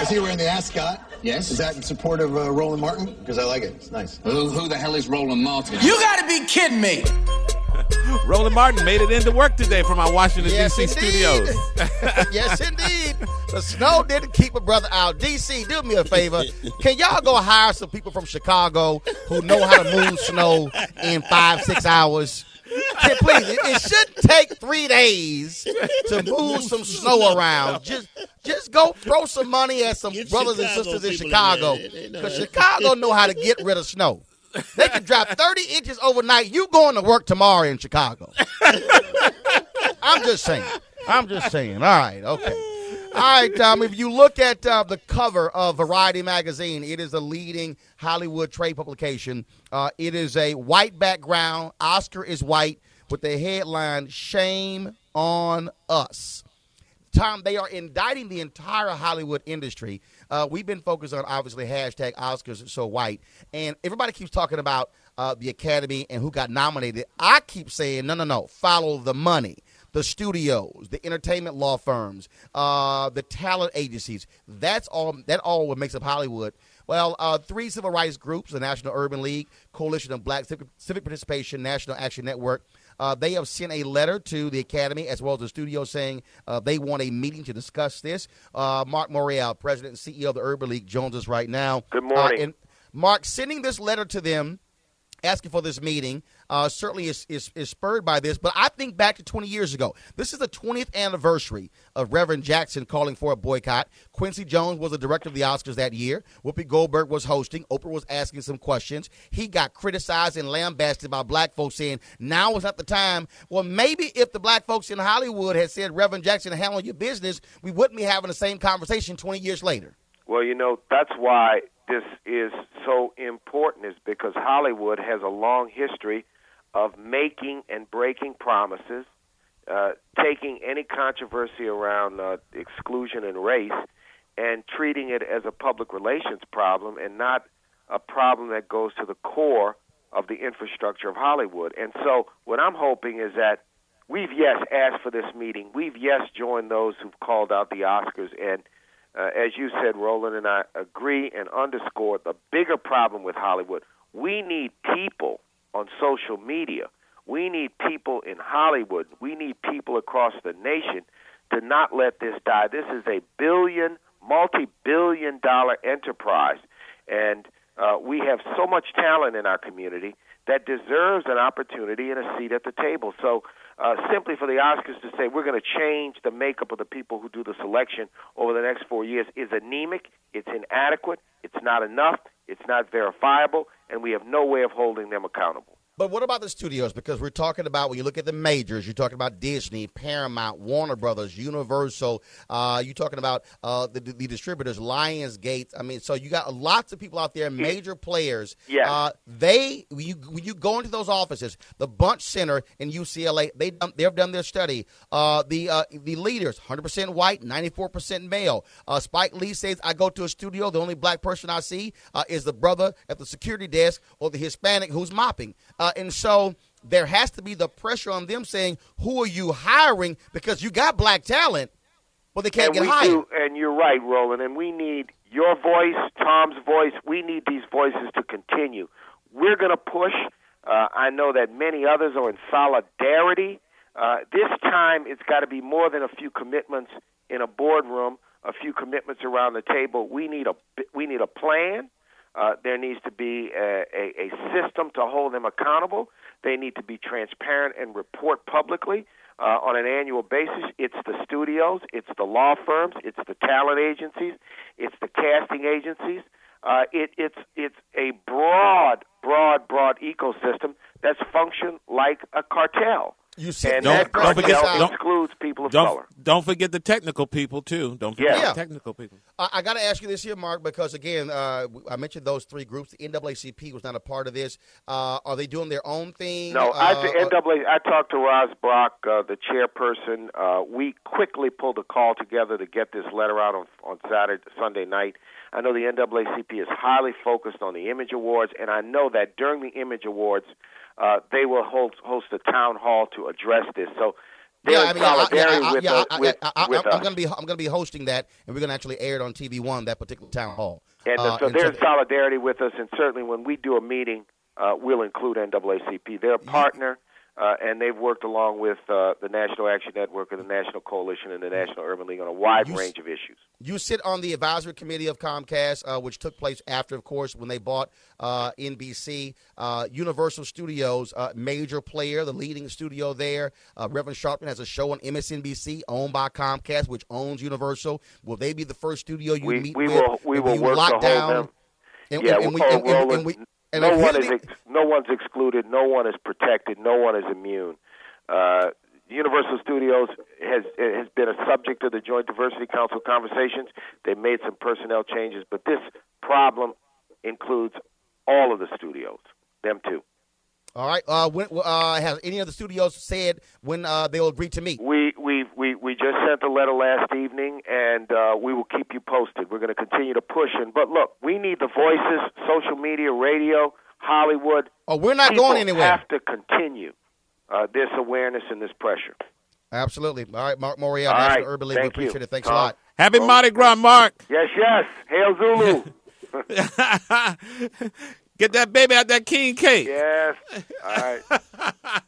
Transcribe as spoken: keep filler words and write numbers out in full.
see you're wearing the ascot. Yes. Is that in support of uh, Roland Martin? Because I like it. It's nice. Who, who the hell is Roland Martin? You gotta be kidding me. Roland Martin made it into work today from our Washington, yes, D C indeed. studios. Yes, indeed. The snow didn't keep a brother out. D C, do me a favor. Can y'all go hire some people from Chicago who know how to move snow in five, six hours? Can, please, it, it shouldn't take three days to move some snow around. Just just go throw some money at some Get brothers Chicago and sisters in people in Chicago. there. Because Chicago know how to get rid of snow. They can drop thirty inches overnight. You going to work tomorrow in Chicago. I'm just saying. I'm just saying. All right, okay. All right, um, if you look at uh, the cover of Variety magazine, it is a leading Hollywood trade publication. Uh, it is a white background. Oscar is white with the headline, Shame on Us. Tom, they are indicting the entire Hollywood industry. Uh, we've been focused on, obviously, hashtag Oscars are so white. And everybody keeps talking about uh, the Academy and who got nominated. I keep saying, no, no, no, follow the money. The studios, the entertainment law firms, uh, the talent agencies. That's all. That all what makes up Hollywood. Well, uh, three civil rights groups, the National Urban League, Coalition of Black Civic, Civic Participation, National Action Network, uh, they have sent a letter to the Academy as well as the studio saying uh, they want a meeting to discuss this. Uh, Mark Morial, President and C E O of the Urban League, joins us right now. Good morning. Uh, and Mark, sending this letter to them, asking for this meeting, uh, certainly is, is is spurred by this. But I think back to twenty years ago. This is the twentieth anniversary of Reverend Jackson calling for a boycott. Quincy Jones was the director of the Oscars that year. Whoopi Goldberg was hosting. Oprah was asking some questions. He got criticized and lambasted by black folks saying, now is not the time. Well, maybe if the black folks in Hollywood had said, Reverend Jackson, handle your business, we wouldn't be having the same conversation twenty years later. Well, you know, that's why this is so important, is because Hollywood has a long history of making and breaking promises, uh, taking any controversy around uh, exclusion and race and treating it as a public relations problem and not a problem that goes to the core of the infrastructure of Hollywood. And so what I'm hoping is that we've, yes, asked for this meeting. We've, yes, joined those who've called out the Oscars. And uh, as you said, Roland, and I agree and underscore the bigger problem with Hollywood, we need people on social media. We need people in Hollywood. We need people across the nation to not let this die. This is a billion, multi-billion dollar enterprise, and uh, we have so much talent in our community that deserves an opportunity and a seat at the table. So uh, simply for the Oscars to say we're going to change the makeup of the people who do the selection over the next four years is anemic, it's inadequate, it's not enough, it's not verifiable, and we have no way of holding them accountable. But what about the studios? Because we're talking about, when you look at the majors, you're talking about Disney, Paramount, Warner Brothers, Universal. Uh, you're talking about uh, the, the distributors, Lionsgate. I mean, so you got lots of people out there, major players. Yes. Uh, they, when you, when you go into those offices, the Bunch Center in U C L A, they, they've done their study. Uh, the uh, the leaders, one hundred percent white, ninety-four percent male. Uh, Spike Lee says, I go to a studio, the only black person I see uh, is the brother at the security desk or the Hispanic who's mopping. Uh, and so there has to be the pressure on them saying, who are you hiring? Because you got black talent, but they can't and get we hired. Do, and you're right, Roland, and we need your voice, Tom's voice. We need these voices to continue. We're going to push. Uh, I know that many others are in solidarity. Uh, this time it's got to be more than a few commitments in a boardroom, a few commitments around the table. We need a, we need a plan. Uh, there needs to be a, a, a system to hold them accountable. They need to be transparent and report publicly uh, on an annual basis. It's the studios, it's the law firms, it's the talent agencies, it's the casting agencies. Uh, it, it's it's a broad, broad, broad ecosystem that's functioned like a cartel. You said and don't, that don't cartel forget, don't, excludes people of don't, color. Don't forget the technical people, too. Don't forget Yeah. the technical people. I, I got to ask you this here, Mark, because, again, uh, I mentioned those three groups. The N double A C P was not a part of this. Uh, are they doing their own thing? No, uh, I, the N double A, I talked to Roz Brock, uh, the chairperson. Uh, we quickly pulled a call together to get this letter out on, on Saturday, Sunday night. I know the N double A C P is highly focused on the Image Awards, and I know that during the Image Awards, uh, they will hold, host a town hall to address this. So they're yeah, I in mean, I, solidarity yeah, I, with, yeah, us, I, with, I, I, with I'm us. going to be I'm going to be hosting that, and we're going to actually air it on T V One, that particular town hall. And Uh, so and they're so in solidarity with us, and certainly when we do a meeting, uh, we'll include N double A C P. They're a partner, uh, and they've worked along with uh, the National Action Network and the National Coalition and the National Urban League on a wide You s- range of issues. You sit on the advisory committee of Comcast, uh, which took place after, of course, when they bought uh, N B C. Uh, Universal Studios, uh, major player, the leading studio there. Uh, Reverend Sharpton has a show on M S N B C owned by Comcast, which owns Universal. Will they be the first studio you We, meet we with? will we and will you work lock to hold down? them. And, yeah, and, and we, oh, and, and, Roland, and we, and no here's one is the- ex- no one's excluded. No one is protected. No one is immune. Uh, Universal Studios has has been a subject of the Joint Diversity Council conversations. They've made some personnel changes, but this problem includes all of the studios, them too. All right. Uh, when, uh, has any of the studios said when uh, they'll agree to meet? We we we we just sent a letter last evening, and uh, we will keep you posted. We're going to continue to push, and but look, we need the voices, social media, radio, Hollywood. Oh, we're not People going anywhere. Have to continue uh, this awareness and this pressure. Absolutely. All right, Mark Morial, All National right. Urban League. We Thank you. appreciate it. Thanks Tom. a lot. Happy Mardi Gras, Mark. Yes, yes. Hail Zulu. Get that baby out that king cake. Yes. All right.